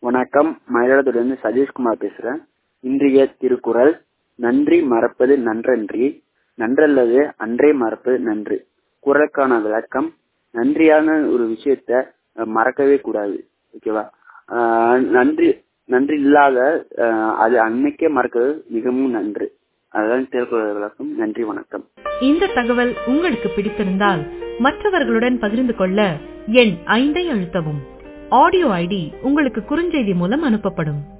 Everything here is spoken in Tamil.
வணக்கம், மயிலாடுதுறையிலிருந்து சதீஷ்குமார் பேசுறேன். இன்றைய திருக்குறள், நன்றி மறப்பது நன்றன்றி, நன்றல்லது அன்றே மறப்பது நன்று. குறளுக்கான விளக்கம், நன்றியான ஒரு விஷயத்த மறக்கவே கூடாது. ஓகேவா? நன்றி இல்லாத அது அன்னைக்கே மறக்கிறது மிகவும் நன்று. அதுதான் திருக்குறள் விளக்கம். நன்றி, வணக்கம். இந்த தகவல் உங்களுக்கு பிடித்திருந்தால் மற்றவர்களுடன் பகிர்ந்து கொள்ள எண் 5 அழுத்தவும். ஆடியோ ஐடி உங்களுக்கு குறுஞ்செய்தி மூலம் அனுப்பப்படும்.